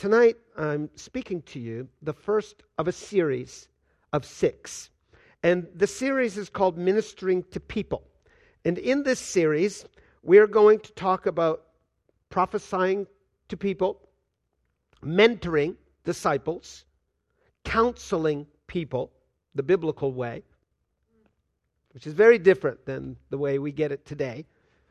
tonight I'm speaking to you the first of a series of 6. And the series is called Ministering to People. And in this series, we're going to talk about prophesying to people, mentoring disciples, counseling people, the biblical way, which is very different than the way we get it today,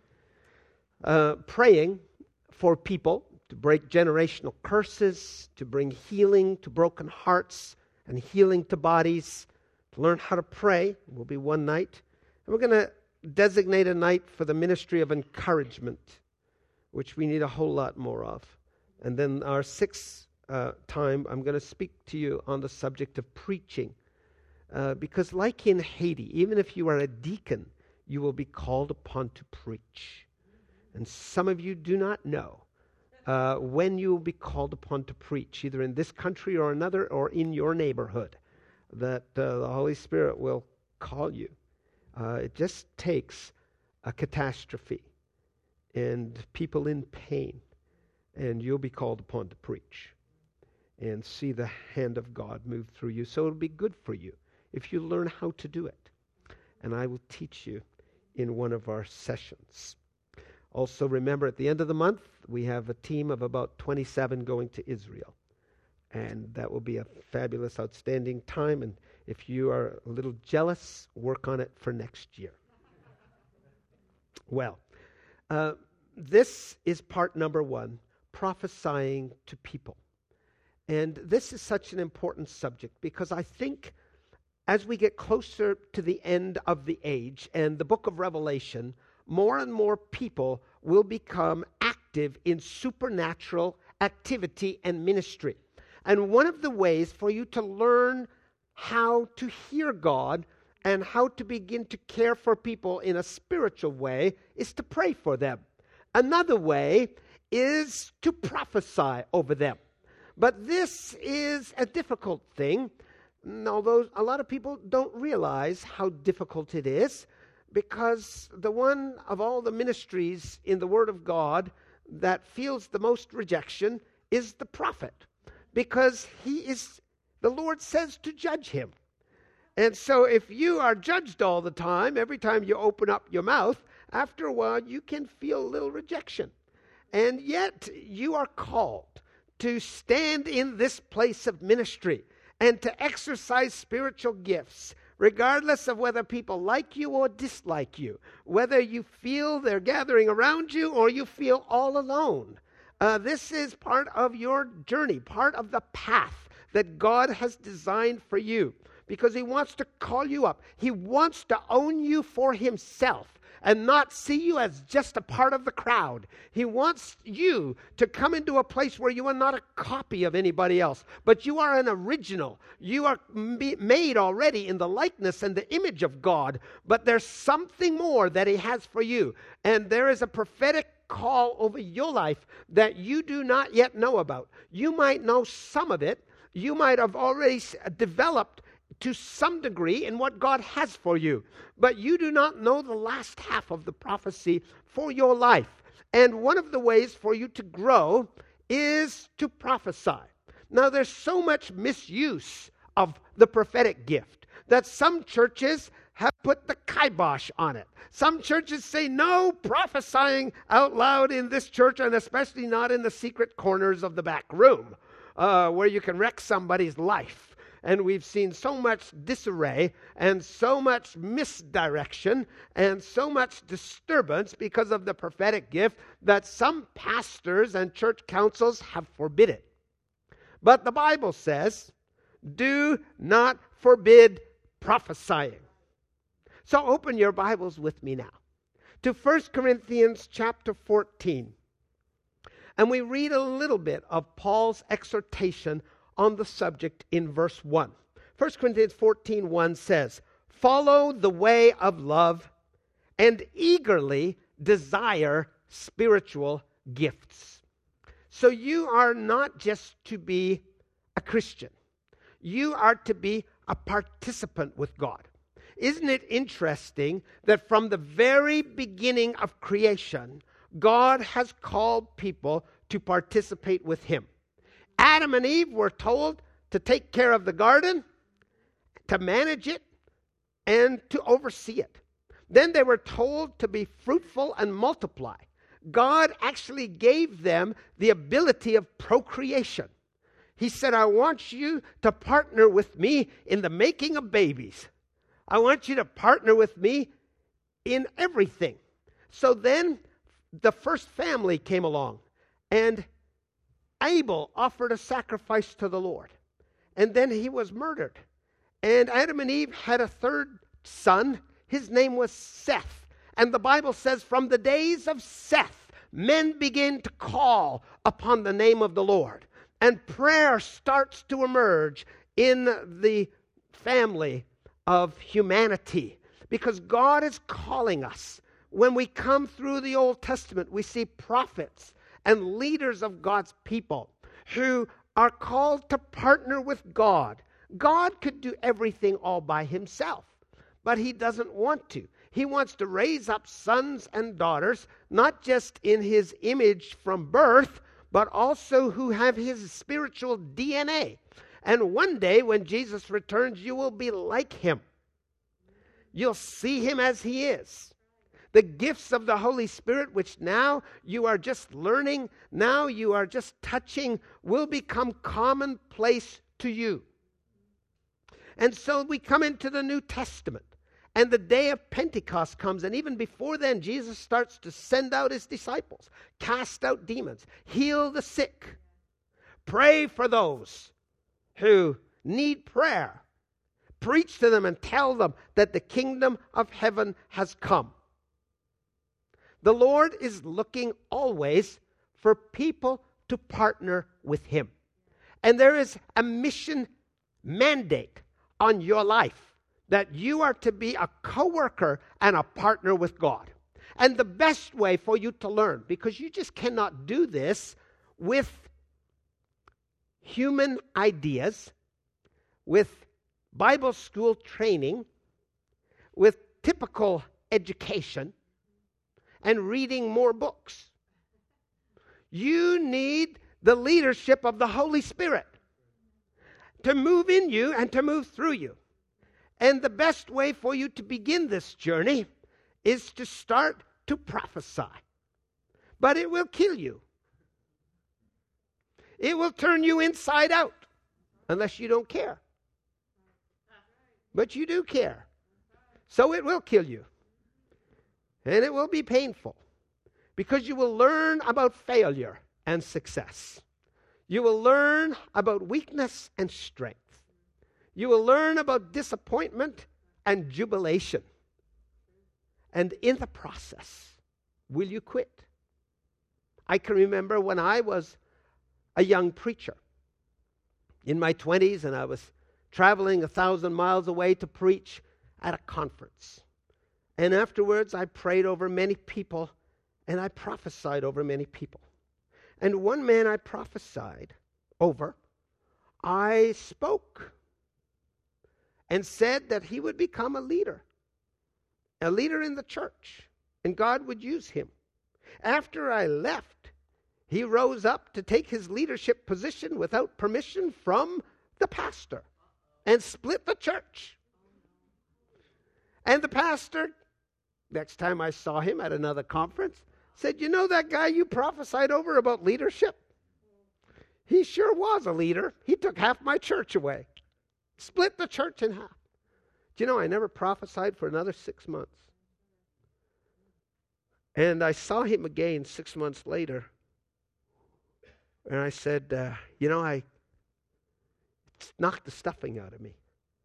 praying for people to break generational curses, to bring healing to broken hearts and healing to bodies, to learn how to pray. Will be one night. And we're going to designate a night for the ministry of encouragement, which we need a whole lot more of. And then our 6th time, I'm going to speak to you on the subject of preaching. Because like in Haiti, even if you are a deacon, you will be called upon to preach. And some of you do not know when you will be called upon to preach, either in this country or another, or in your neighborhood, that the Holy Spirit will call you. It just takes a catastrophe and people in pain, and you'll be called upon to preach and see the hand of God move through you. So it'll be good for you if you learn how to do it. And I will teach you in one of our sessions. Also remember, at the end of the month, we have a team of about 27 going to Israel. And that will be a fabulous, outstanding time. And if you are a little jealous, work on it for next year. Well, this is part number 1, prophesying to people. And this is such an important subject because I think as we get closer to the end of the age and the book of Revelation, more and more people will become active in supernatural activity and ministry. And one of the ways for you to learn how to hear God and how to begin to care for people in a spiritual way is to pray for them. Another way is to prophesy over them. But this is a difficult thing, although a lot of people don't realize how difficult it is, because the one of all the ministries in the Word of God that feels the most rejection is the prophet, because the Lord says to judge him. And so if you are judged all the time, every time you open up your mouth, after a while you can feel a little rejection. And yet you are called to stand in this place of ministry and to exercise spiritual gifts, regardless of whether people like you or dislike you, whether you feel they're gathering around you or you feel all alone. This is part of your journey, part of the path that God has designed for you, because He wants to call you up. He wants to own you for Himself and not see you as just a part of the crowd. He wants you to come into a place where you are not a copy of anybody else, but you are an original. You are made already in the likeness and the image of God, but there's something more that He has for you. And there is a prophetic call over your life that you do not yet know about. You might know some of it. You might have already developed to some degree in what God has for you, but you do not know the last half of the prophecy for your life. And one of the ways for you to grow is to prophesy. Now, there's so much misuse of the prophetic gift that some churches have put the kibosh on it. Some churches say no prophesying out loud in this church, and especially not in the secret corners of the back room where you can wreck somebody's life. And we've seen so much disarray and so much misdirection and so much disturbance because of the prophetic gift that some pastors and church councils have forbidden. But the Bible says, do not forbid prophesying. So open your Bibles with me now to 1 Corinthians chapter 14. And we read a little bit of Paul's exhortation on the subject in verse 1. 1 Corinthians 14:1 says, follow the way of love and eagerly desire spiritual gifts. So you are not just to be a Christian. You are to be a participant with God. Isn't it interesting that from the very beginning of creation, God has called people to participate with Him? Adam and Eve were told to take care of the garden, to manage it, and to oversee it. Then they were told to be fruitful and multiply. God actually gave them the ability of procreation. He said, I want you to partner with me in the making of babies. I want you to partner with me in everything. So then the first family came along, and Abel offered a sacrifice to the Lord. And then he was murdered. And Adam and Eve had a third son. His name was Seth. And the Bible says, from the days of Seth, men begin to call upon the name of the Lord. And prayer starts to emerge in the family of humanity. Because God is calling us. When we come through the Old Testament, we see prophets and leaders of God's people who are called to partner with God. God could do everything all by himself, but he doesn't want to. He wants to raise up sons and daughters, not just in his image from birth, but also who have his spiritual DNA. And one day when Jesus returns, you will be like him. You'll see him as he is. The gifts of the Holy Spirit, which now you are just learning, now you are just touching, will become commonplace to you. And so we come into the New Testament, and the day of Pentecost comes, and even before then, Jesus starts to send out his disciples, cast out demons, heal the sick, pray for those who need prayer, preach to them and tell them that the kingdom of heaven has come. The Lord is looking always for people to partner with him. And there is a mission mandate on your life that you are to be a co-worker and a partner with God. And the best way for you to learn, because you just cannot do this with human ideas, with Bible school training, with typical education, and reading more books. You need the leadership of the Holy Spirit to move in you and to move through you. And the best way for you to begin this journey is to start to prophesy. But it will kill you. It will turn you inside out unless you don't care. But you do care. So it will kill you. And it will be painful because you will learn about failure and success. You will learn about weakness and strength. You will learn about disappointment and jubilation. And in the process, will you quit? I can remember when I was a young preacher in my 20s, and I was traveling 1,000 miles away to preach at a conference. And afterwards, I prayed over many people, and I prophesied over many people. And one man I prophesied over, I spoke and said that he would become a leader in the church, and God would use him. After I left, he rose up to take his leadership position without permission from the pastor and split the church. And the pastor, next time I saw him at another conference, said, you know that guy you prophesied over about leadership? He sure was a leader. He took half my church away. Split the church in half. Do you know, I never prophesied for another 6 months. And I saw him again 6 months later. And I said, I knocked the stuffing out of me.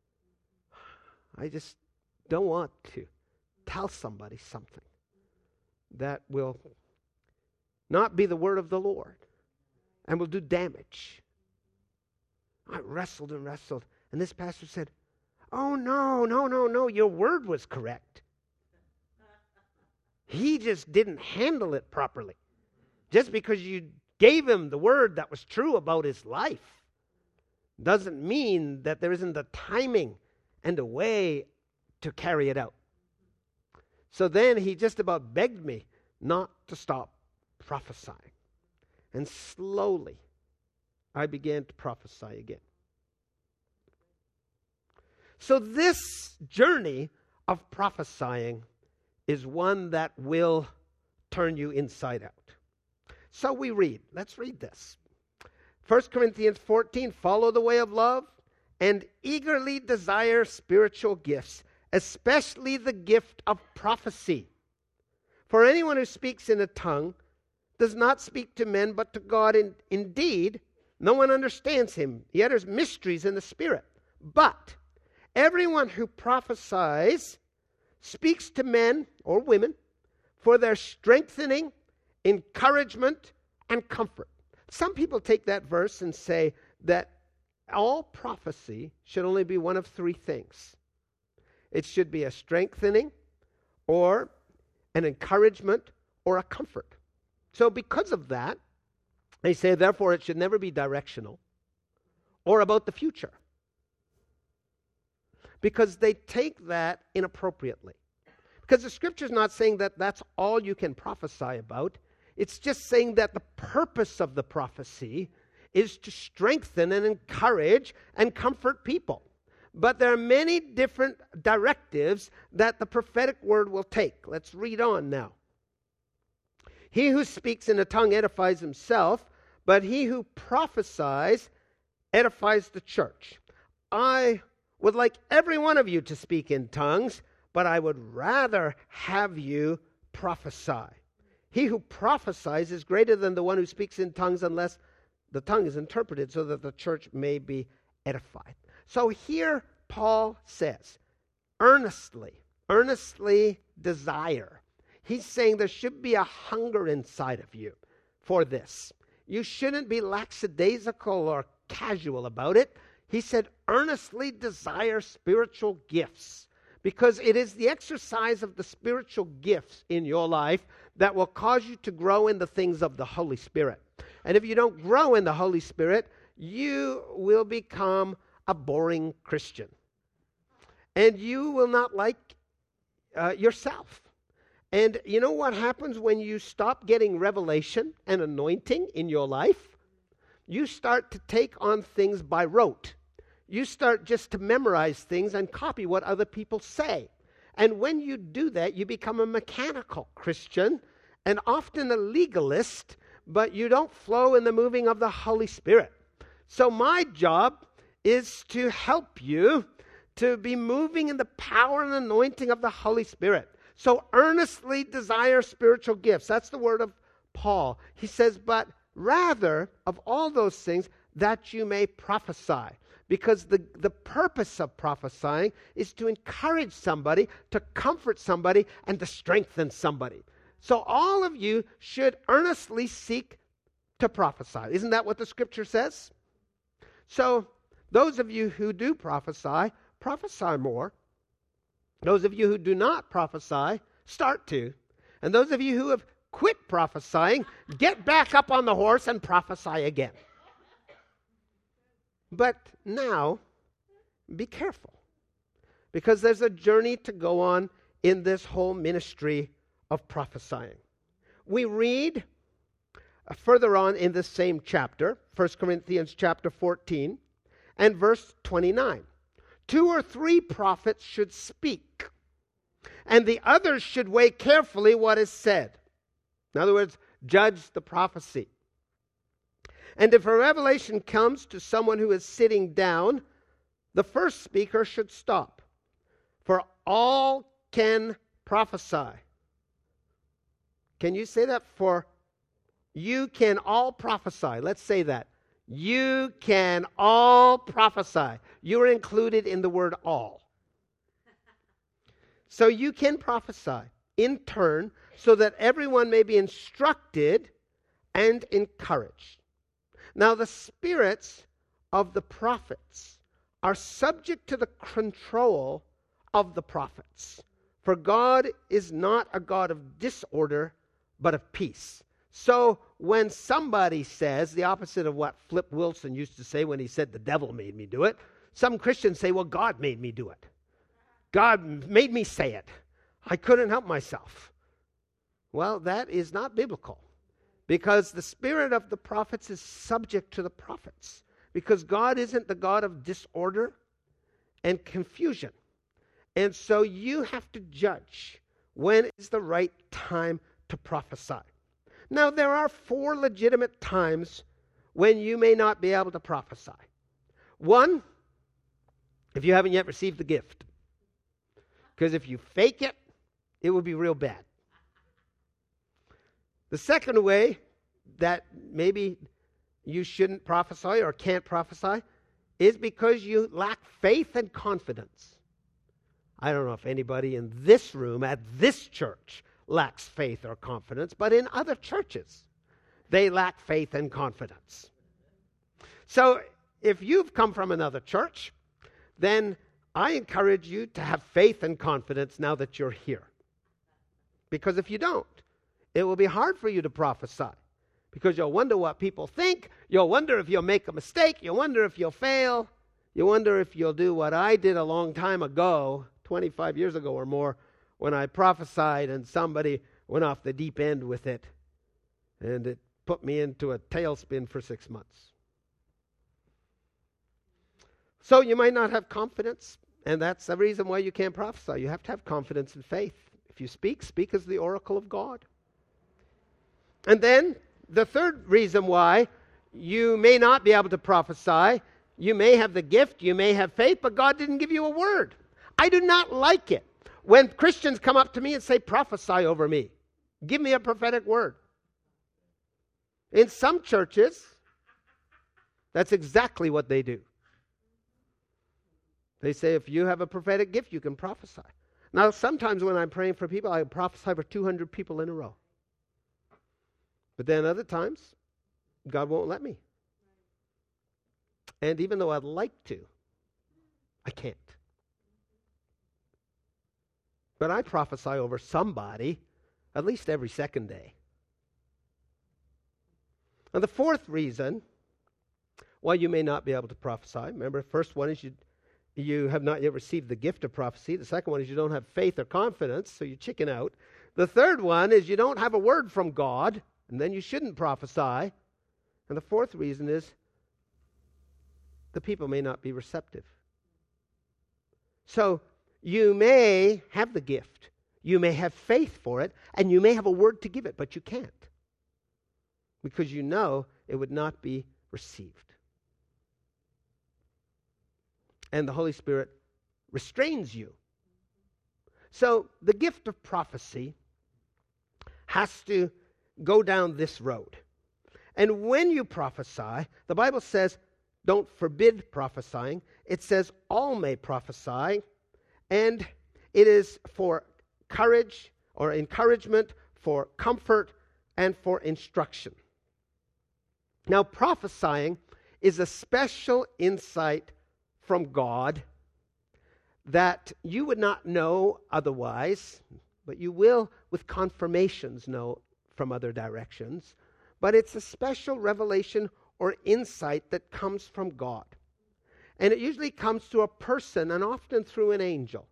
I just don't want to tell somebody something that will not be the word of the Lord and will do damage. I wrestled and wrestled, and this pastor said, oh, no, your word was correct. He just didn't handle it properly. Just because you gave him the word that was true about his life doesn't mean that there isn't a timing and a way to carry it out. So then he just about begged me not to stop prophesying. And slowly, I began to prophesy again. So this journey of prophesying is one that will turn you inside out. So we read. Let's read this. 1 Corinthians 14, follow the way of love and eagerly desire spiritual gifts, especially the gift of prophecy. For anyone who speaks in a tongue does not speak to men but to God. Indeed, no one understands him. He utters mysteries in the Spirit. But everyone who prophesies speaks to men or women for their strengthening, encouragement, and comfort. Some people take that verse and say that all prophecy should only be one of three things. It should be a strengthening, or an encouragement, or a comfort. So because of that, they say, therefore, it should never be directional or about the future. Because they take that inappropriately. Because the Scripture's not saying that that's all you can prophesy about. It's just saying that the purpose of the prophecy is to strengthen and encourage and comfort people. But there are many different directives that the prophetic word will take. Let's read on now. He who speaks in a tongue edifies himself, but he who prophesies edifies the church. I would like every one of you to speak in tongues, but I would rather have you prophesy. He who prophesies is greater than the one who speaks in tongues unless the tongue is interpreted so that the church may be edified. So here Paul says, earnestly desire. He's saying there should be a hunger inside of you for this. You shouldn't be lackadaisical or casual about it. He said, earnestly desire spiritual gifts, because it is the exercise of the spiritual gifts in your life that will cause you to grow in the things of the Holy Spirit. And if you don't grow in the Holy Spirit, you will become a boring Christian. And you will not like yourself. And you know what happens when you stop getting revelation and anointing in your life? You start to take on things by rote. You start just to memorize things and copy what other people say. And when you do that, you become a mechanical Christian and often a legalist, but you don't flow in the moving of the Holy Spirit. So my job is to help you to be moving in the power and anointing of the Holy Spirit. So earnestly desire spiritual gifts. That's the word of Paul. He says, but rather of all those things that you may prophesy. Because the purpose of prophesying is to encourage somebody, to comfort somebody, and to strengthen somebody. So all of you should earnestly seek to prophesy. Isn't that what the Scripture says? So those of you who do prophesy, prophesy more. Those of you who do not prophesy, start to. And those of you who have quit prophesying, get back up on the horse and prophesy again. But now, be careful, because there's a journey to go on in this whole ministry of prophesying. We read further on in this same chapter, 1 Corinthians chapter 14, and verse 29. 2 or 3 prophets should speak, and the others should weigh carefully what is said. In other words, judge the prophecy. And if a revelation comes to someone who is sitting down, the first speaker should stop. For all can prophesy. Can you say that? For you can all prophesy. Let's say that. You can all prophesy. You're included in the word all. So you can prophesy in turn so that everyone may be instructed and encouraged. Now, the spirits of the prophets are subject to the control of the prophets. For God is not a God of disorder, but of peace. So when somebody says the opposite of what Flip Wilson used to say when he said the devil made me do it, some Christians say, well, God made me do it. God made me say it. I couldn't help myself. Well, that is not biblical. Because the spirit of the prophets is subject to the prophets. Because God isn't the God of disorder and confusion. And so you have to judge when is the right time to prophesy. Now, there are 4 legitimate times when you may not be able to prophesy. 1, if you haven't yet received the gift. Because if you fake it, it will be real bad. The second way that maybe you shouldn't prophesy or can't prophesy is because you lack faith and confidence. I don't know if anybody in this room at this church lacks faith or confidence, but in other churches, they lack faith and confidence. So if you've come from another church, then I encourage you to have faith and confidence now that you're here. Because if you don't, it will be hard for you to prophesy. Because you'll wonder what people think. You'll wonder if you'll make a mistake. You'll wonder if you'll fail. You wonder if you'll do what I did a long time ago, 25 years ago or more, when I prophesied and somebody went off the deep end with it. And it put me into a tailspin for 6 months. So you might not have confidence, and that's the reason why you can't prophesy. You have to have confidence and faith. If you speak, speak as the oracle of God. And then the third reason why you may not be able to prophesy, you may have the gift, you may have faith, but God didn't give you a word. I do not like it when Christians come up to me and say, prophesy over me. Give me a prophetic word. In some churches, that's exactly what they do. They say, if you have a prophetic gift, you can prophesy. Now, sometimes when I'm praying for people, I prophesy for 200 people in a row. But then other times, God won't let me. And even though I'd like to, I can't. But I prophesy over somebody at least every second day. And the fourth reason why you may not be able to prophesy, remember, the first one is you have not yet received the gift of prophecy. The second one is you don't have faith or confidence, so you chicken out. The third one is you don't have a word from God, and then you shouldn't prophesy. And the fourth reason is the people may not be receptive. So you may have the gift, you may have faith for it, and you may have a word to give it, but you can't. Because you know it would not be received. And the Holy Spirit restrains you. So the gift of prophecy has to go down this road. And when you prophesy, the Bible says, don't forbid prophesying. It says all may prophesy. And it is for courage or encouragement, for comfort, and for instruction. Now, prophesying is a special insight from God that you would not know otherwise, but you will with confirmations know from other directions. But it's a special revelation or insight that comes from God. And it usually comes to a person and often through an angel.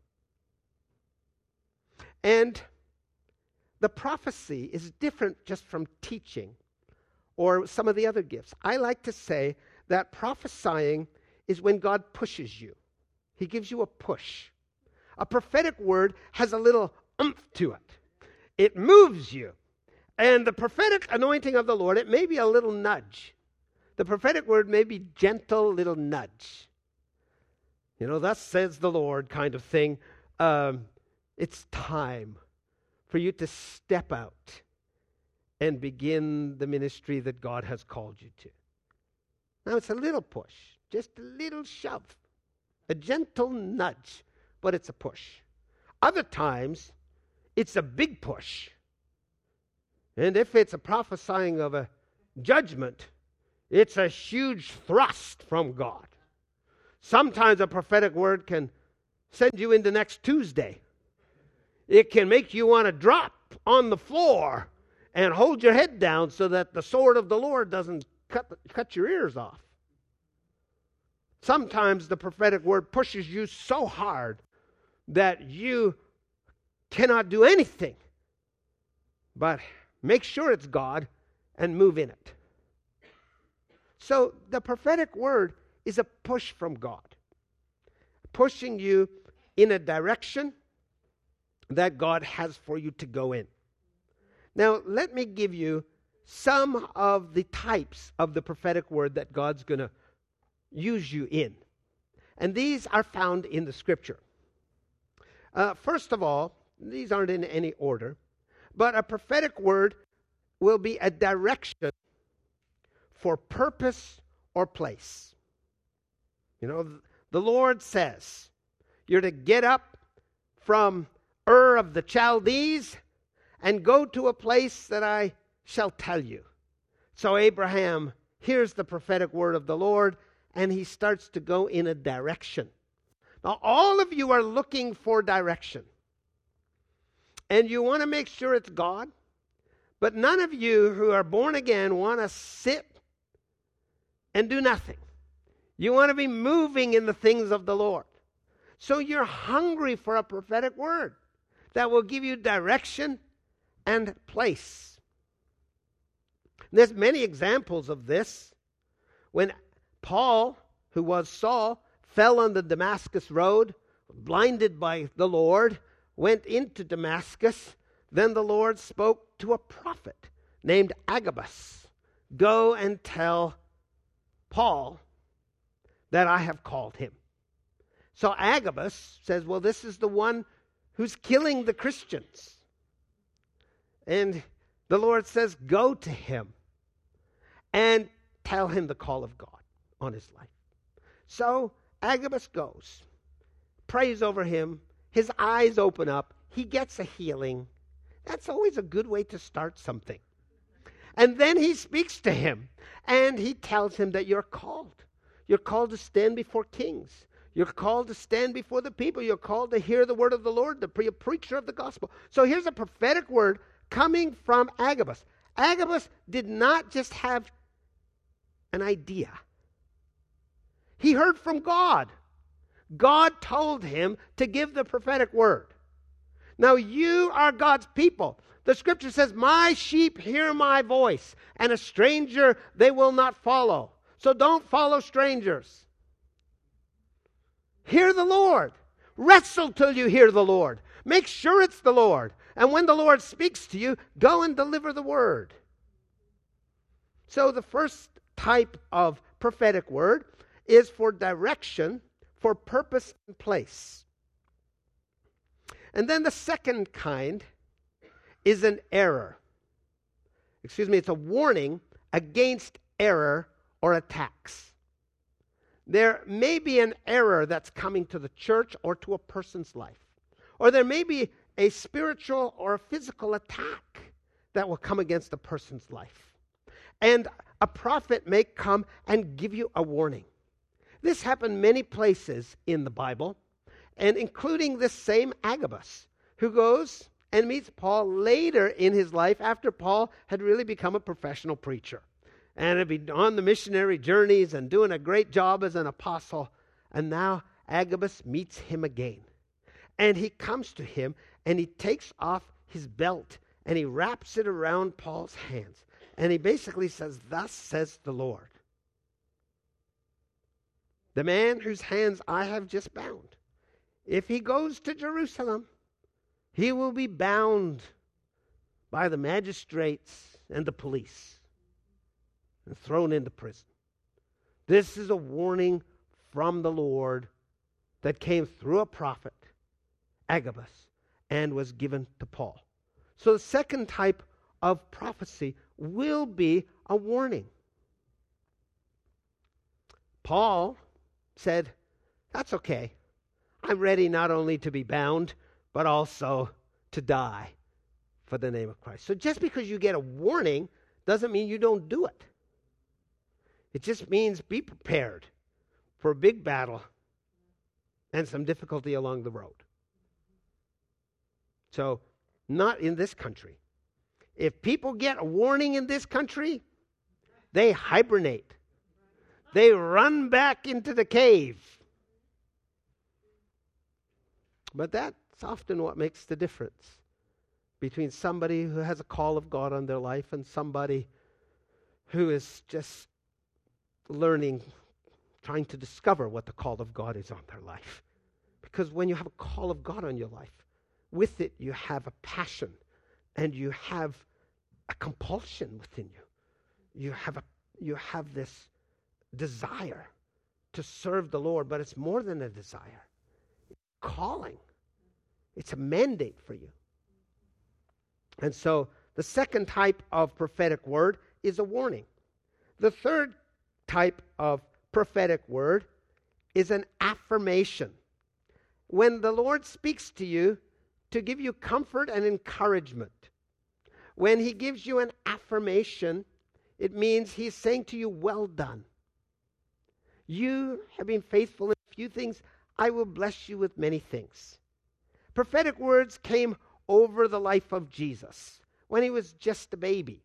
And the prophecy is different just from teaching or some of the other gifts. I like to say that prophesying is when God pushes you. He gives you a push. A prophetic word has a little oomph to it. It moves you. And the prophetic anointing of the Lord, it may be a little nudge. The prophetic word may be gentle little nudge. You know, thus says the Lord kind of thing. It's time for you to step out and begin the ministry that God has called you to. Now, it's a little push. Just a little shove, a gentle nudge, but it's a push. Other times, it's a big push. And if it's a prophesying of a judgment, it's a huge thrust from God. Sometimes a prophetic word can send you into next Tuesday. It can make you want to drop on the floor and hold your head down so that the sword of the Lord doesn't cut your ears off. Sometimes the prophetic word pushes you so hard that you cannot do anything but make sure it's God and move in it. So the prophetic word is a push from God, pushing you in a direction that God has for you to go in. Now, let me give you some of the types of the prophetic word that God's going to use you in. And these are found in the Scripture. First of all, these aren't in any order, but a prophetic word will be a direction for purpose or place. You know, the Lord says, you're to get up from Ur of the Chaldees and go to a place that I shall tell you. So Abraham hears the prophetic word of the Lord, and he starts to go in a direction. Now, all of you are looking for direction. And you want to make sure it's God. But none of you who are born again want to sit and do nothing. You want to be moving in the things of the Lord. So you're hungry for a prophetic word that will give you direction and place. There's many examples of this. When Paul, who was Saul, fell on the Damascus road, blinded by the Lord, went into Damascus, then the Lord spoke to a prophet named Agabus. Go and tell Paul that I have called him. So Agabus says, well, this is the one who's killing the Christians. And the Lord says, go to him and tell him the call of God on his life. So Agabus goes, prays over him, his eyes open up, he gets a healing. That's always a good way to start something. And then he speaks to him, and he tells him that you're called. You're called to stand before kings. You're called to stand before the people. You're called to hear the word of the Lord, to be a preacher of the gospel. So here's a prophetic word coming from Agabus. Agabus did not just have an idea. He heard from God. God told him to give the prophetic word. Now you are God's people. The scripture says, my sheep hear my voice, and a stranger they will not follow. So don't follow strangers. Hear the Lord. Wrestle till you hear the Lord. Make sure it's the Lord. And when the Lord speaks to you, go and deliver the word. So the first type of prophetic word is for direction, for purpose and place. And then the second kind is an error. It's a warning against error or attacks. There may be an error that's coming to the church or to a person's life. Or there may be a spiritual or a physical attack that will come against a person's life. And a prophet may come and give you a warning. This happened many places in the Bible, and including this same Agabus, who goes and meets Paul later in his life after Paul had really become a professional preacher and had been on the missionary journeys and doing a great job as an apostle. And now Agabus meets him again. And he comes to him and he takes off his belt and he wraps it around Paul's hands. And he basically says, thus says the Lord, the man whose hands I have just bound, if he goes to Jerusalem, he will be bound by the magistrates and the police and thrown into prison. This is a warning from the Lord that came through a prophet, Agabus, and was given to Paul. So the second type of prophecy will be a warning. Paul said, that's okay. I'm ready not only to be bound, but also to die for the name of Christ. So just because you get a warning doesn't mean you don't do it. It just means be prepared for a big battle and some difficulty along the road. So, not in this country. If people get a warning in this country, they hibernate. They run back into the cave. But that's often what makes the difference between somebody who has a call of God on their life and somebody who is just learning, trying to discover what the call of God is on their life. Because when you have a call of God on your life, with it you have a passion and you have a compulsion within you. You have this desire to serve the Lord, but it's more than a desire. It's a calling. It's a mandate for you. And so the second type of prophetic word is a warning. The third type of prophetic word is an affirmation. When the Lord speaks to you to give you comfort and encouragement, when he gives you an affirmation, it means he's saying to you, well done. You have been faithful in a few things. I will bless you with many things. Prophetic words came over the life of Jesus when he was just a baby.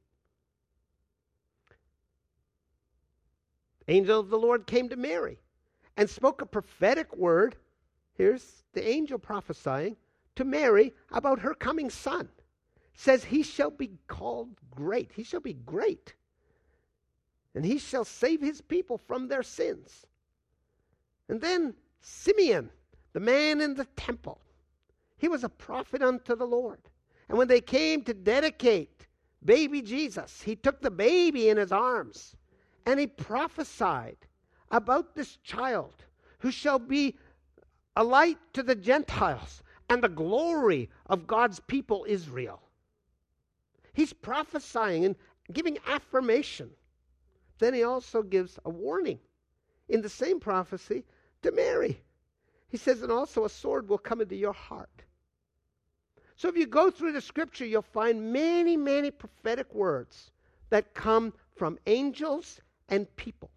Angel of the Lord came to Mary and spoke a prophetic word. Here's the angel prophesying to Mary about her coming son. Says he shall be called great. He shall be great. And he shall save his people from their sins. And then Simeon, the man in the temple, he was a prophet unto the Lord. And when they came to dedicate baby Jesus, he took the baby in his arms and he prophesied about this child who shall be a light to the Gentiles and the glory of God's people Israel. He's prophesying and giving affirmation. Then he also gives a warning in the same prophecy to Mary. He says, and also a sword will come into your heart. So if you go through the scripture, you'll find many, many prophetic words that come from angels and people.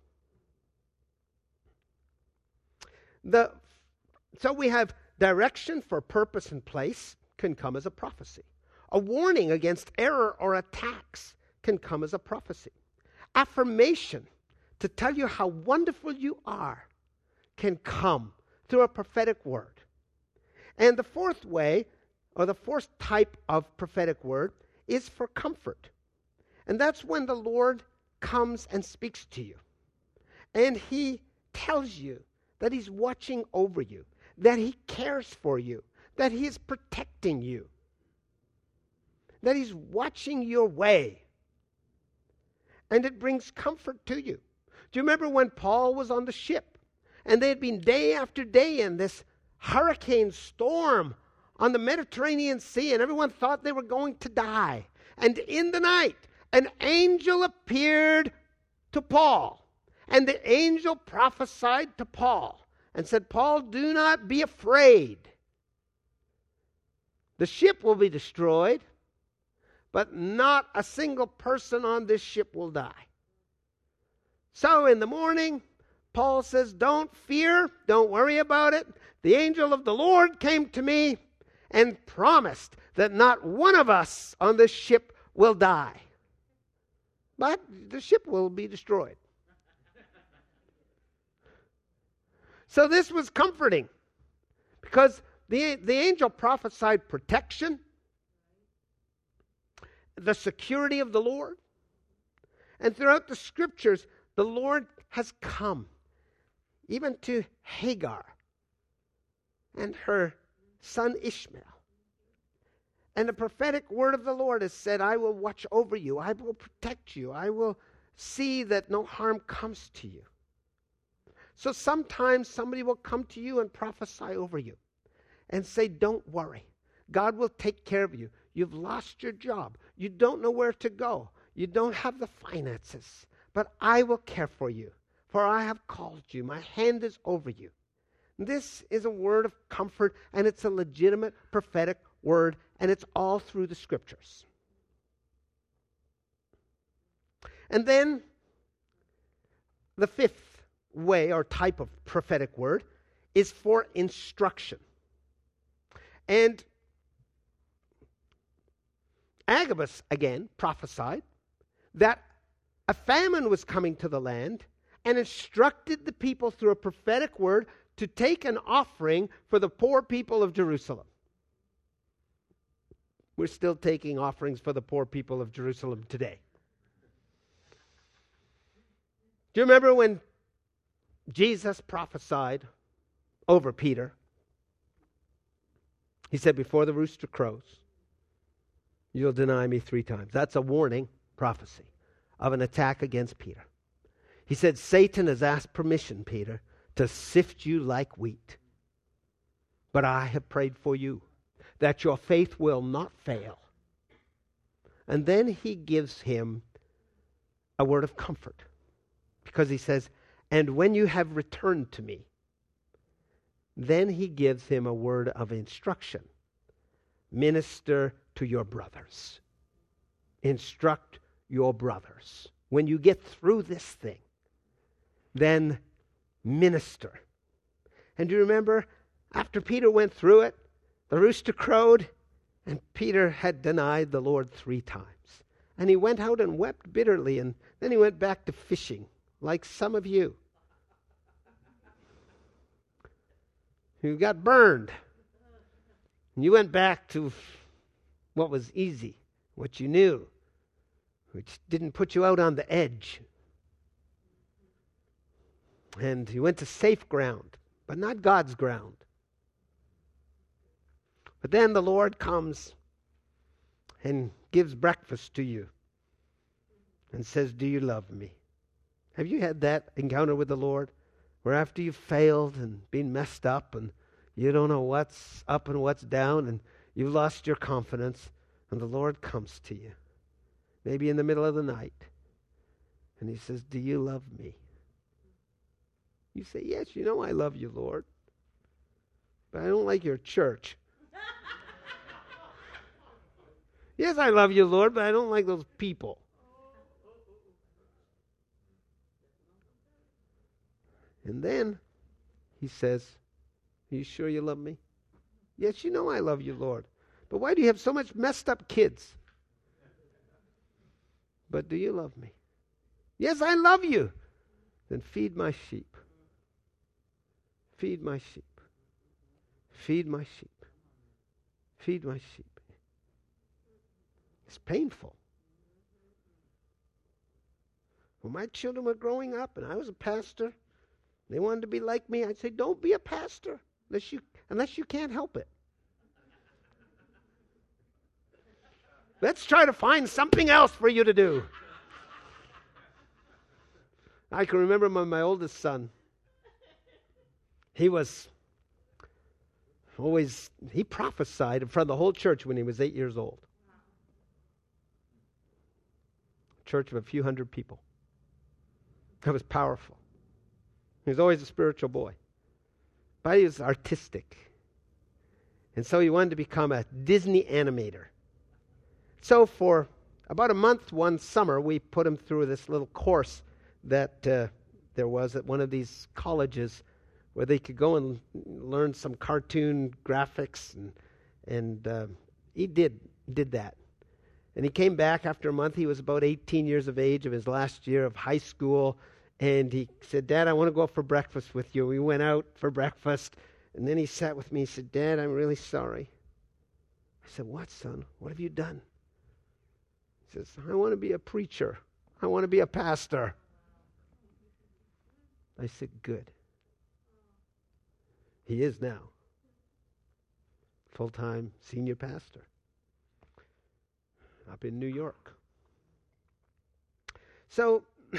So we have direction for purpose and place can come as a prophecy. A warning against error or attacks can come as a prophecy. Affirmation to tell you how wonderful you are can come through a prophetic word. And the fourth way, or the fourth type of prophetic word, is for comfort. And that's when the Lord comes and speaks to you. And he tells you that he's watching over you, that he cares for you, that he is protecting you, that he's watching your way. And it brings comfort to you. Do you remember when Paul was on the ship and they had been day after day in this hurricane storm on the Mediterranean Sea, and everyone thought they were going to die? And in the night, an angel appeared to Paul, and the angel prophesied to Paul and said, Paul, do not be afraid. The ship will be destroyed, but not a single person on this ship will die. So in the morning, Paul says, don't fear, don't worry about it. The angel of the Lord came to me and promised that not one of us on this ship will die. But the ship will be destroyed. So this was comforting because the angel prophesied protection, the security of the Lord. And throughout the scriptures, the Lord has come even to Hagar and her son Ishmael. And the prophetic word of the Lord has said, I will watch over you. I will protect you. I will see that no harm comes to you. So sometimes somebody will come to you and prophesy over you and say, don't worry. God will take care of you. You've lost your job. You don't know where to go. You don't have the finances. But I will care for you, for I have called you. My hand is over you. This is a word of comfort, and it's a legitimate prophetic word, and it's all through the scriptures. And then the fifth way or type of prophetic word is for instruction. And Agabus again prophesied that a famine was coming to the land and instructed the people through a prophetic word to take an offering for the poor people of Jerusalem. We're still taking offerings for the poor people of Jerusalem today. Do you remember when Jesus prophesied over Peter? He said, before the rooster crows, you'll deny me 3 times. That's a warning prophecy of an attack against Peter. He said, Satan has asked permission, Peter, to sift you like wheat. But I have prayed for you, that your faith will not fail. And then he gives him a word of comfort. Because he says, and when you have returned to me, then he gives him a word of instruction. Minister to your brothers. Instruct your brothers. When you get through this thing, then minister. And do you remember, after Peter went through it, the rooster crowed, and Peter had denied the Lord 3 times. And he went out and wept bitterly, and then he went back to fishing, like some of you. You got burned. And you went back to what was easy, what you knew, which didn't put you out on the edge. And you went to safe ground, but not God's ground. But then the Lord comes and gives breakfast to you and says, do you love me? Have you had that encounter with the Lord where after you've failed and been messed up and you don't know what's up and what's down and you've lost your confidence and the Lord comes to you, maybe in the middle of the night, and he says, do you love me? You say, yes, you know I love you, Lord, but I don't like your church. Yes, I love you, Lord, but I don't like those people. And then he says, are you sure you love me? Yes, you know I love you, Lord. But why do you have so much messed up kids? But do you love me? Yes, I love you. Then feed my sheep. Feed my sheep. Feed my sheep. Feed my sheep. It's painful. When my children were growing up and I was a pastor, they wanted to be like me, I'd say, don't be a pastor unless you can't help it. Let's try to find something else for you to do. I can remember my oldest son. He prophesied in front of the whole church when he was 8 years old. Church of a few hundred people. That was powerful. He was always a spiritual boy. But he was artistic. And so he wanted to become a Disney animator. So for about a month one summer, we put him through this little course that there was at one of these colleges where they could go and learn some cartoon graphics. And he did that. And he came back after a month. He was about 18 years of age, of his last year of high school. And he said, Dad, I want to go out for breakfast with you. We went out for breakfast. And then he sat with me. He said, Dad, I'm really sorry. I said, what, son? What have you done? He says, I want to be a preacher. I want to be a pastor. I said, good. He is now. Full-time senior pastor up in New York. So,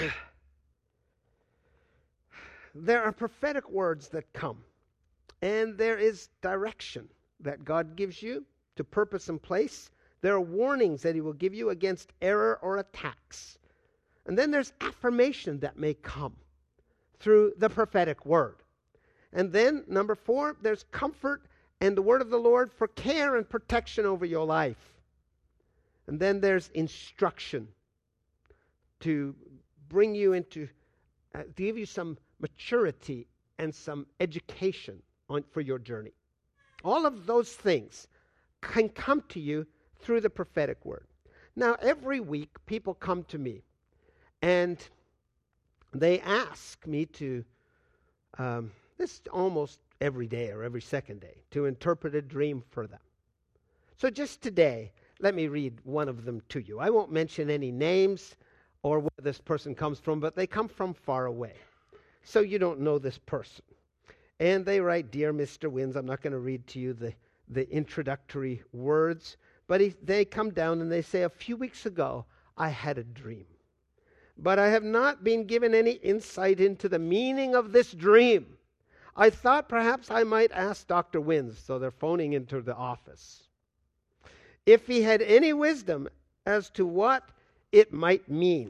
there are prophetic words that come, and there is direction that God gives you to purpose and place. There are warnings that he will give you against error or attacks. And then there's affirmation that may come through the prophetic word. And then, number 4, there's comfort and the word of the Lord for care and protection over your life. And then there's instruction to bring you into, to give you some maturity and some education for your journey. All of those things can come to you through the prophetic word. Now, every week, people come to me and they ask me to, this almost every day or every second day, to interpret a dream for them. So just today, let me read one of them to you. I won't mention any names or where this person comes from, but they come from far away. So you don't know this person. And they write, "Dear Mr. Wins," I'm not going to read to you the introductory words, but they come down and they say, "A few weeks ago, I had a dream. But I have not been given any insight into the meaning of this dream. I thought perhaps I might ask Dr. Wins," so they're phoning into the office, "if he had any wisdom as to what it might mean.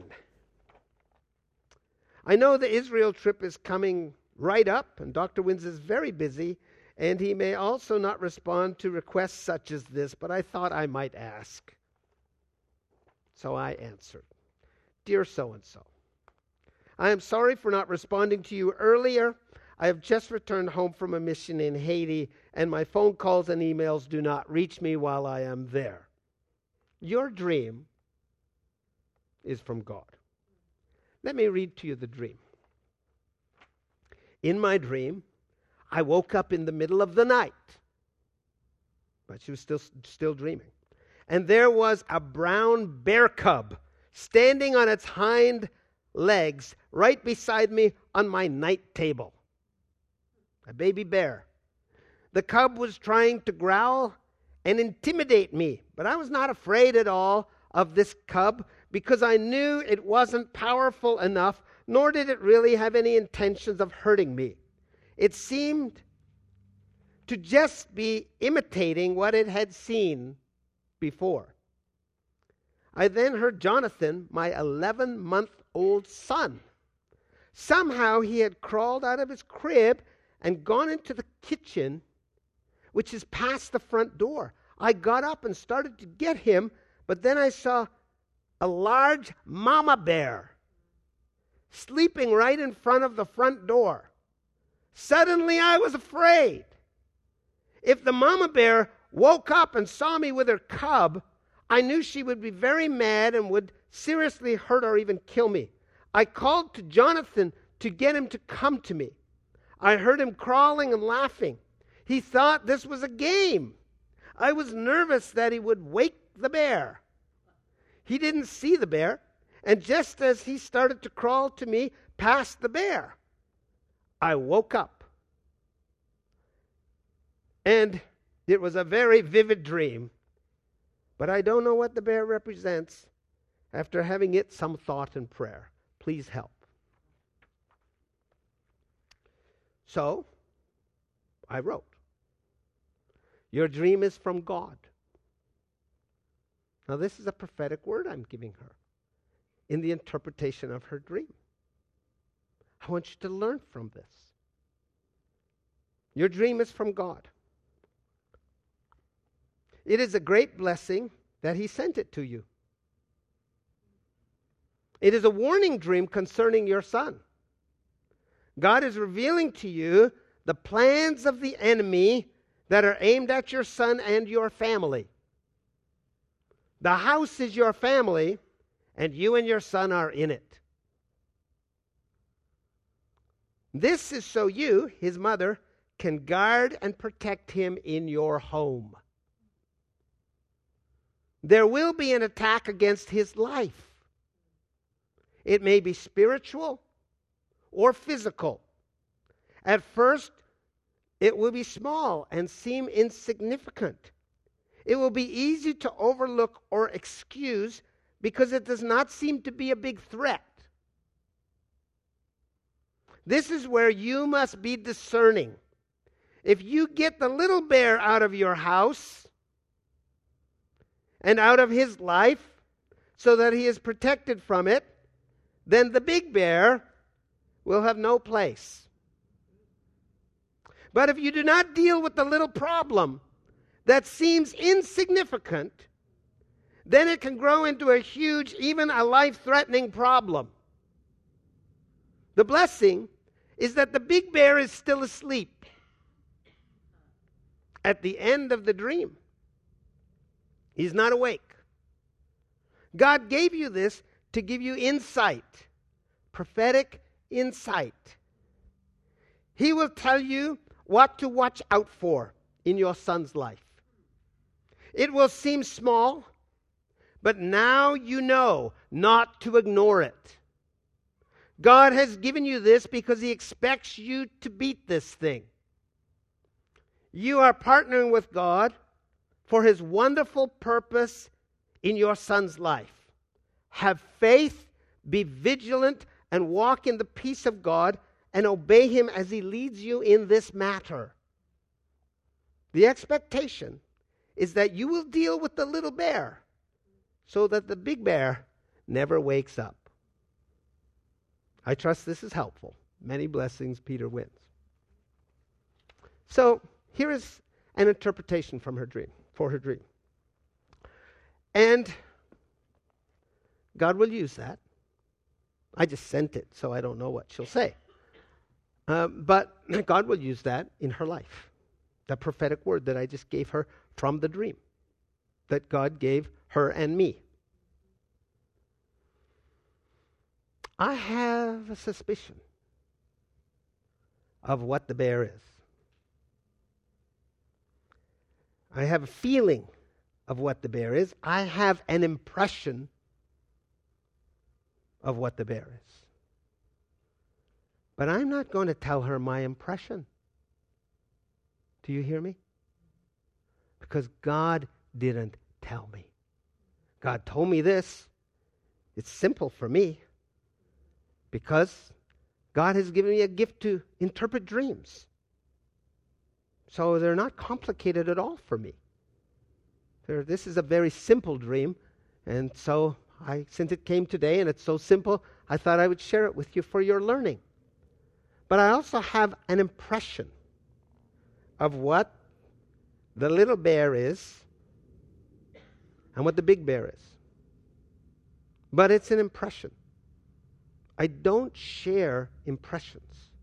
I know the Israel trip is coming right up, and Dr. Wins is very busy, and he may also not respond to requests such as this, but I thought I might ask." So I answered, "Dear so-and-so, I am sorry for not responding to you earlier. I have just returned home from a mission in Haiti, and my phone calls and emails do not reach me while I am there. Your dream is from God." Let me read to you the dream. "In my dream, I woke up in the middle of the night." But she was still dreaming. "And there was a brown bear cub standing on its hind legs right beside me on my night table. A baby bear. The cub was trying to growl and intimidate me, but I was not afraid at all of this cub because I knew it wasn't powerful enough, nor did it really have any intentions of hurting me. It seemed to just be imitating what it had seen before. I then heard Jonathan, my 11-month-old son. Somehow he had crawled out of his crib and gone into the kitchen, which is past the front door. I got up and started to get him, but then I saw a large mama bear sleeping right in front of the front door. Suddenly I was afraid. If the mama bear woke up and saw me with her cub, I knew she would be very mad and would seriously hurt or even kill me. I called to Jonathan to get him to come to me. I heard him crawling and laughing. He thought this was a game. I was nervous that he would wake the bear. He didn't see the bear, and just as he started to crawl to me past the bear, I woke up. And it was a very vivid dream, but I don't know what the bear represents. After having it some thought and prayer, please help." So, I wrote, "Your dream is from God." Now, this is a prophetic word I'm giving her in the interpretation of her dream. I want you to learn from this. Your dream is from God. It is a great blessing that He sent it to you. It is a warning dream concerning your son. God is revealing to you the plans of the enemy that are aimed at your son and your family. The house is your family, and you and your son are in it. This is so you, his mother, can guard and protect him in your home. There will be an attack against his life. It may be spiritual or physical. At first, it will be small and seem insignificant. It will be easy to overlook or excuse because it does not seem to be a big threat. This is where you must be discerning. If you get the little bear out of your house and out of his life so that he is protected from it, then the big bear will have no place. But if you do not deal with the little problem that seems insignificant, then it can grow into a huge, even a life-threatening problem. The blessing is that the big bear is still asleep at the end of the dream. He's not awake. God gave you this to give you insight, prophetic insight. He will tell you what to watch out for in your son's life. It will seem small, but now you know not to ignore it. God has given you this because He expects you to beat this thing. You are partnering with God for His wonderful purpose in your son's life. Have faith, be vigilant, and walk in the peace of God, and obey Him as He leads you in this matter. The expectation is that you will deal with the little bear so that the big bear never wakes up. I trust this is helpful. Many blessings, Peter wins. So here is an interpretation from her dream, for her dream. And God will use that. I just sent it, so I don't know what she'll say. But God will use that in her life. The prophetic word that I just gave her from the dream that God gave her and me. I have a suspicion of what the bear is. I have a feeling of what the bear is. I have an impression of what the bear is. But I'm not going to tell her my impression. Do you hear me? Because God didn't tell me. God told me this. It's simple for me. Because God has given me a gift to interpret dreams. So they're not complicated at all for me. This is a very simple dream. And so since it came today and it's so simple, I thought I would share it with you for your learning. But I also have an impression of what the little bear is and what the big bear is. But it's an impression. I don't share impressions.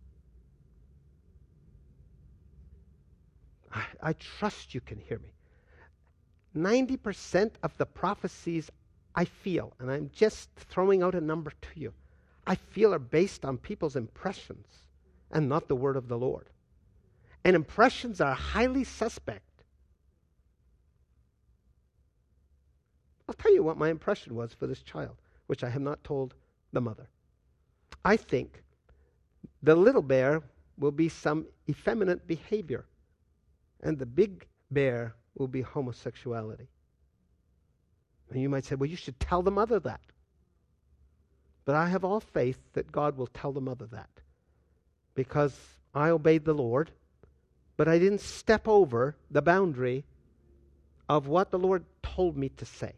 I trust you can hear me. 90% of the prophecies I feel, and I'm just throwing out a number to you, I feel are based on people's impressions and not the word of the Lord. And impressions are highly suspect. I'll tell you what my impression was for this child, which I have not told the mother. I think the little bear will be some effeminate behavior, and the big bear will be homosexuality. And you might say, well, you should tell the mother that. But I have all faith that God will tell the mother that, because I obeyed the Lord, but I didn't step over the boundary of what the Lord told me to say.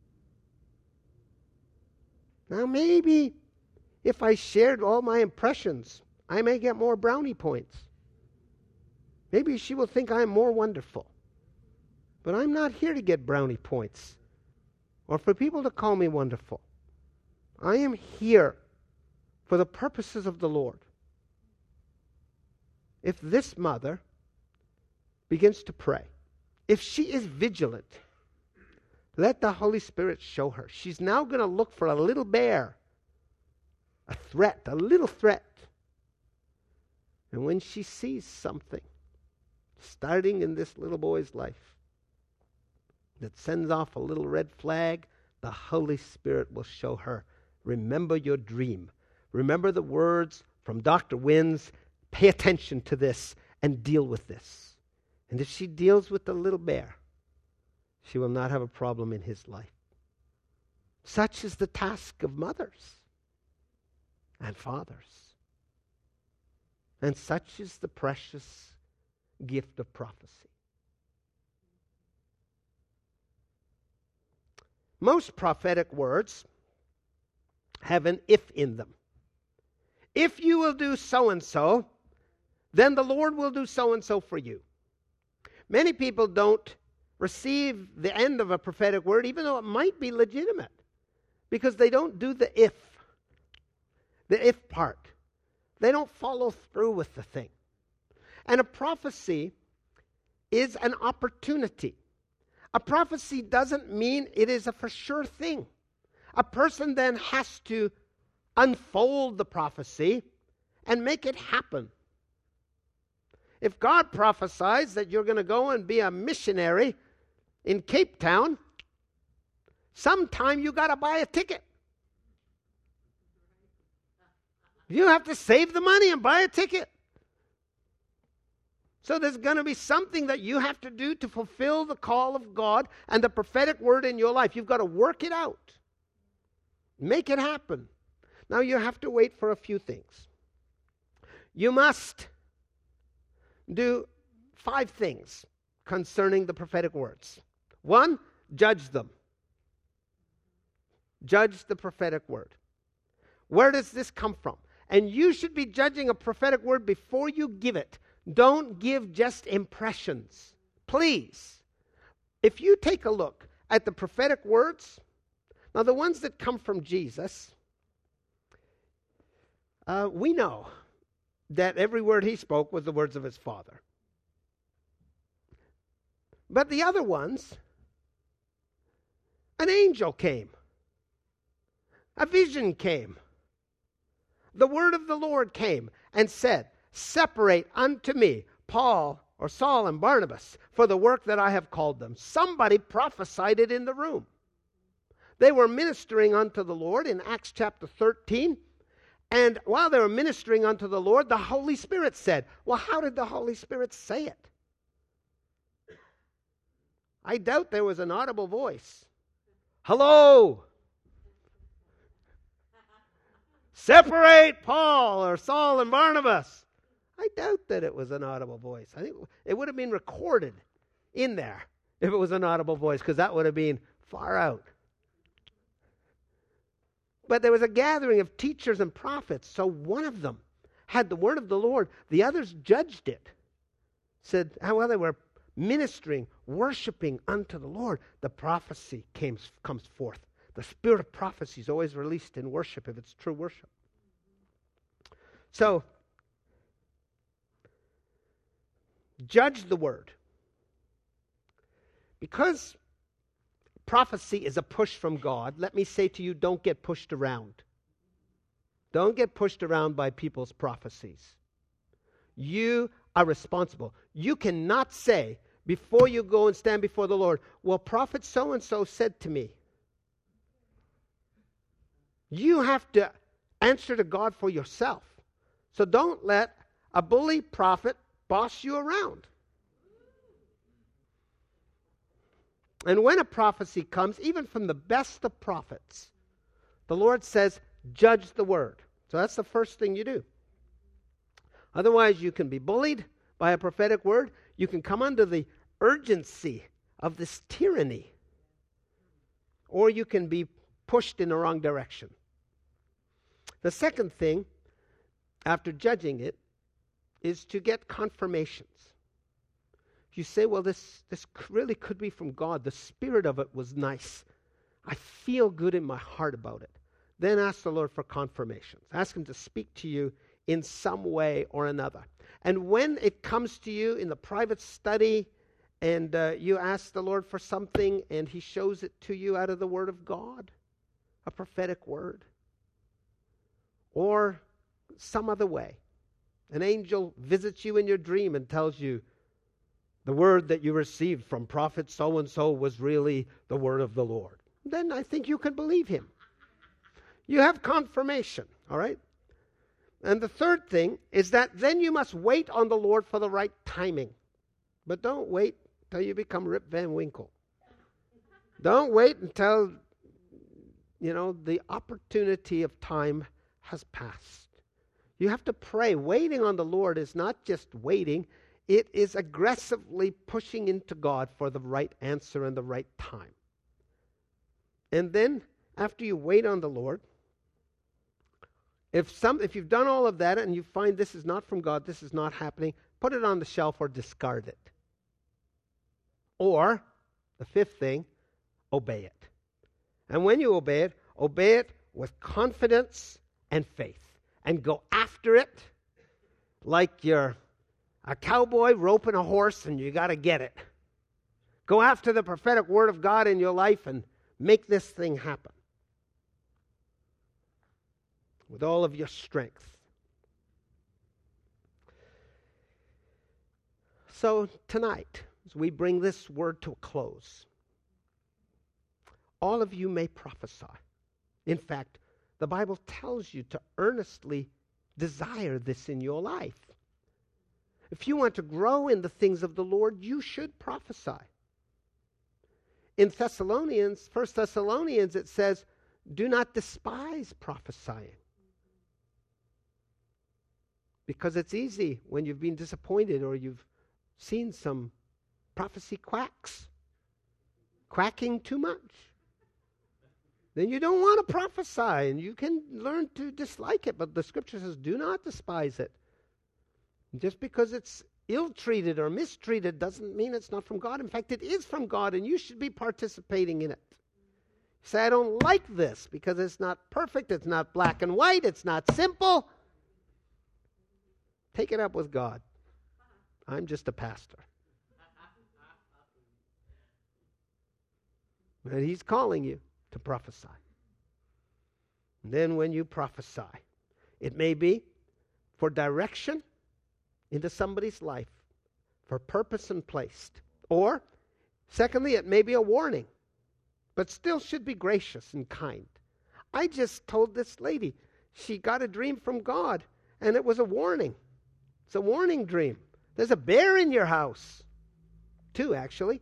Now maybe if I shared all my impressions, I may get more brownie points. Maybe she will think I'm more wonderful. But I'm not here to get brownie points or for people to call me wonderful. I am here for the purposes of the Lord. If this mother begins to pray, if she is vigilant, let the Holy Spirit show her. She's now going to look for a little bear, a threat, a little threat. And when she sees something starting in this little boy's life that sends off a little red flag, the Holy Spirit will show her, remember your dream. Remember the words from Dr. Wins. Pay attention to this and deal with this. And if she deals with the little bear, she will not have a problem in his life. Such is the task of mothers and fathers. And such is the precious gift of prophecy. Most prophetic words have an if in them. If you will do so-and-so, then the Lord will do so-and-so for you. Many people don't receive the end of a prophetic word, even though it might be legitimate, because they don't do the if part. They don't follow through with the thing. And a prophecy is an opportunity. A prophecy doesn't mean it is a for sure thing. A person then has to unfold the prophecy and make it happen. If God prophesies that you're going to go and be a missionary in Cape Town, Sometime you got to buy a ticket. You have to save the money and buy a ticket. So there's going to be something that you have to do to fulfill the call of God and the prophetic word in your life. You've got to work it out. Make it happen. Now you have to wait for a few things. You must do 5 things concerning the prophetic words. 1, judge them. Judge the prophetic word. Where does this come from? And you should be judging a prophetic word before you give it. Don't give just impressions. Please. If you take a look at the prophetic words, now the ones that come from Jesus, we know that every word he spoke was the words of his Father. But the other ones, an angel came. A vision came. The word of the Lord came and said, separate unto me Paul or Saul and Barnabas for the work that I have called them. Somebody prophesied it in the room. They were ministering unto the Lord in Acts chapter 13. And while they were ministering unto the Lord, the Holy Spirit said, well, how did the Holy Spirit say it? I doubt there was an audible voice. Hello! Separate Paul or Saul and Barnabas. I doubt that it was an audible voice. I think it would have been recorded in there if it was an audible voice, because that would have been far out. But there was a gathering of teachers and prophets, so one of them had the word of the Lord. The others judged it. Said, well, they were ministering, worshiping unto the Lord. The prophecy comes forth. The spirit of prophecy is always released in worship if it's true worship. So, judge the word. Because prophecy is a push from God, let me say to you, don't get pushed around. Don't get pushed around by people's prophecies. You are responsible. You cannot say, before you go and stand before the Lord, well, prophet so-and-so said to me. You have to answer to God for yourself. So don't let a bully prophet boss you around. And when a prophecy comes, even from the best of prophets, the Lord says, judge the word. So that's the first thing you do. Otherwise, you can be bullied by a prophetic word. You can come under the urgency of this tyranny. Or you can be pushed in the wrong direction. The second thing, after judging it, is to get confirmations. If you say, well, this really could be from God. The spirit of it was nice. I feel good in my heart about it. Then ask the Lord for confirmations. Ask him to speak to you in some way or another. And when it comes to you in the private study and you ask the Lord for something and he shows it to you out of the word of God, a prophetic word, or some other way, an angel visits you in your dream and tells you the word that you received from prophet so-and-so was really the word of the Lord, then I think you can believe him. You have confirmation, all right? And the third thing is that then you must wait on the Lord for the right timing. But don't wait till you become Rip Van Winkle. Don't wait until, the opportunity of time has passed. You have to pray. Waiting on the Lord is not just waiting. It is aggressively pushing into God for the right answer and the right time. And then, after you wait on the Lord, if you've done all of that and you find this is not from God, this is not happening, put it on the shelf or discard it. Or, the fifth thing, obey it. And when you obey it with confidence and faith. And go after it like you're a cowboy roping a horse and you got to get it. Go after the prophetic word of God in your life and make this thing happen with all of your strength. So tonight, as we bring this word to a close, all of you may prophesy. In fact, the Bible tells you to earnestly desire this in your life. If you want to grow in the things of the Lord, you should prophesy. In 1 Thessalonians, it says, do not despise prophesying. Because it's easy when you've been disappointed or you've seen some prophecy quacks quacking too much. Then you don't want to prophesy, and you can learn to dislike it. But the Scripture says, do not despise it. Just because it's ill-treated or mistreated doesn't mean it's not from God. In fact, it is from God, and you should be participating in it. You say, I don't like this because it's not perfect, it's not black and white, it's not simple. Take it up with God. I'm just a pastor. And He's calling you to prophesy. And then when you prophesy, it may be for direction into somebody's life, for purpose and placed. Or, secondly, it may be a warning, but still should be gracious and kind. I just told this lady, she got a dream from God, and it was a warning. It's a warning dream. There's a bear in your house. 2, actually.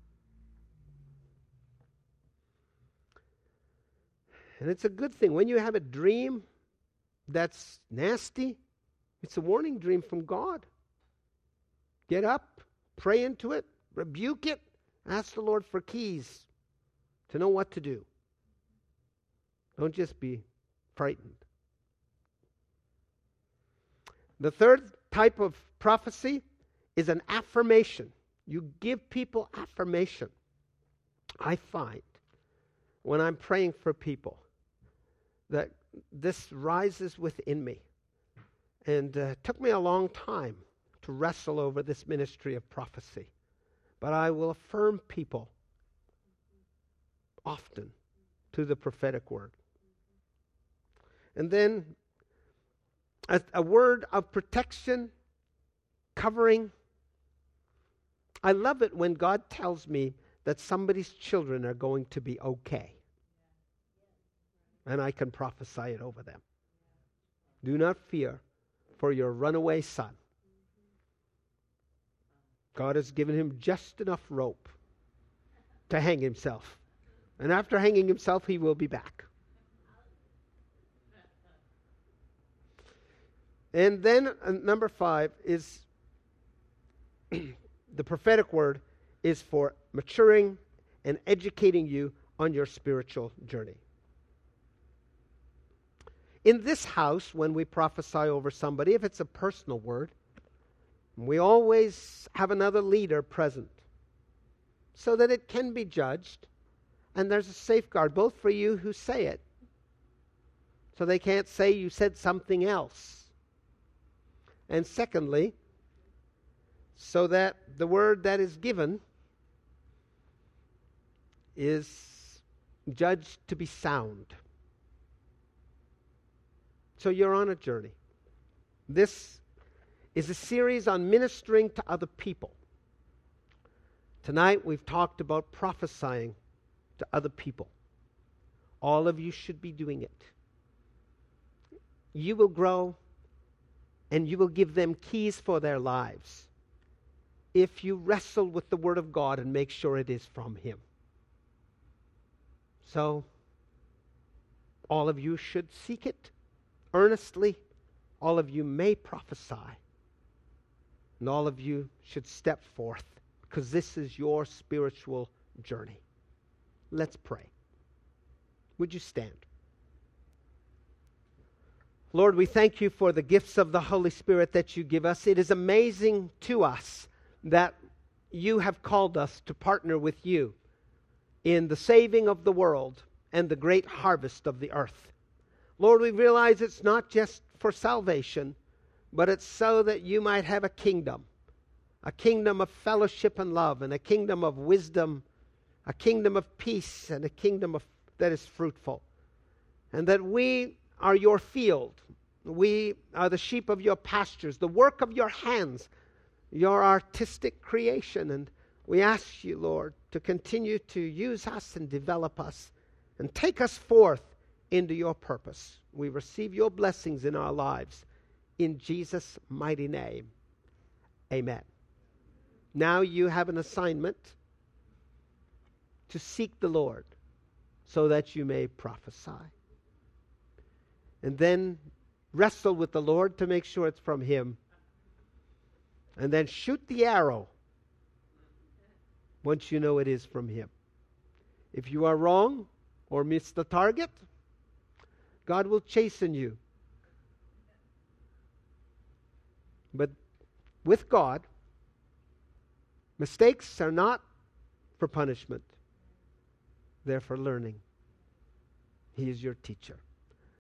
And it's a good thing. When you have a dream that's nasty, it's a warning dream from God. Get up, pray into it, rebuke it, ask the Lord for keys to know what to do. Don't just be frightened. The third type of prophecy is an affirmation. You give people affirmation. I find when I'm praying for people that this rises within me. And it took me a long time to wrestle over this ministry of prophecy. But I will affirm people often to the prophetic word. And then a word of protection, covering. I love it when God tells me that somebody's children are going to be okay. And I can prophesy it over them. Do not fear for your runaway son. God has given him just enough rope to hang himself. And after hanging himself, he will be back. And then number 5 is the prophetic word is for maturing and educating you on your spiritual journey. In this house, when we prophesy over somebody, if it's a personal word, we always have another leader present so that it can be judged, and there's a safeguard both for you who say it, so they can't say you said something else. And secondly, so that the word that is given is judged to be sound. So you're on a journey. This is a series on ministering to other people. Tonight we've talked about prophesying to other people. All of you should be doing it. You will grow and you will give them keys for their lives if you wrestle with the Word of God and make sure it is from Him. So, all of you should seek it earnestly. All of you may prophesy. And all of you should step forth, because this is your spiritual journey. Let's pray. Would you stand? Lord, we thank you for the gifts of the Holy Spirit that you give us. It is amazing to us that you have called us to partner with you in the saving of the world and the great harvest of the earth. Lord, we realize it's not just for salvation, but it's so that you might have a kingdom of fellowship and love, and a kingdom of wisdom, a kingdom of peace, and a kingdom that is fruitful. And that we are your field. We are the sheep of your pastures, the work of your hands, your artistic creation. And we ask you, Lord, to continue to use us and develop us and take us forth into your purpose. We receive your blessings in our lives. In Jesus' mighty name, amen. Now you have an assignment to seek the Lord so that you may prophesy. And then wrestle with the Lord to make sure it's from Him. And then shoot the arrow once you know it is from Him. If you are wrong or miss the target, God will chasten you. But with God, mistakes are not for punishment. They're for learning. He is your teacher.